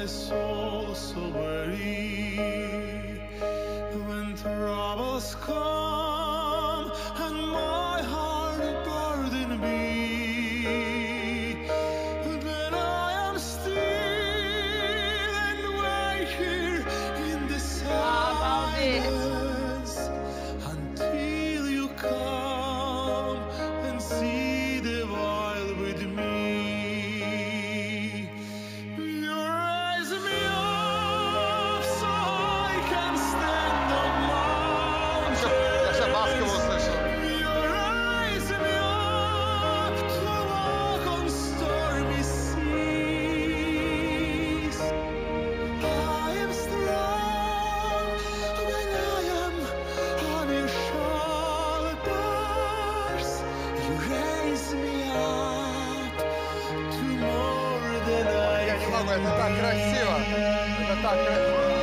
my soul so weary. When troubles come and my heart burden be, then I am still and wait here in the silence until you come and see the while with me. You raise me up so I can stand on mountains. Я ще баску услышал. You raise me up to walk on stormy seas. I am strong when I am on your shoulders. You raise me up to more than I Я не могу, это так can красиво. be. Это так красиво.